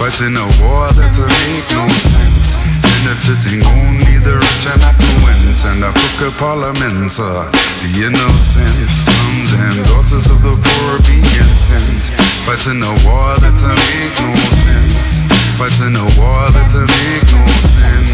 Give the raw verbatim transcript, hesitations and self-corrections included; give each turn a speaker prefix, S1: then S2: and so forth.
S1: fighting a war that'll make no sense, benefiting only the rich and affluent, and a crooked parliament, uh, the innocent sons and daughters of the poor being sent, fighting a war that'll make no sense, fighting a war that'll make no sense.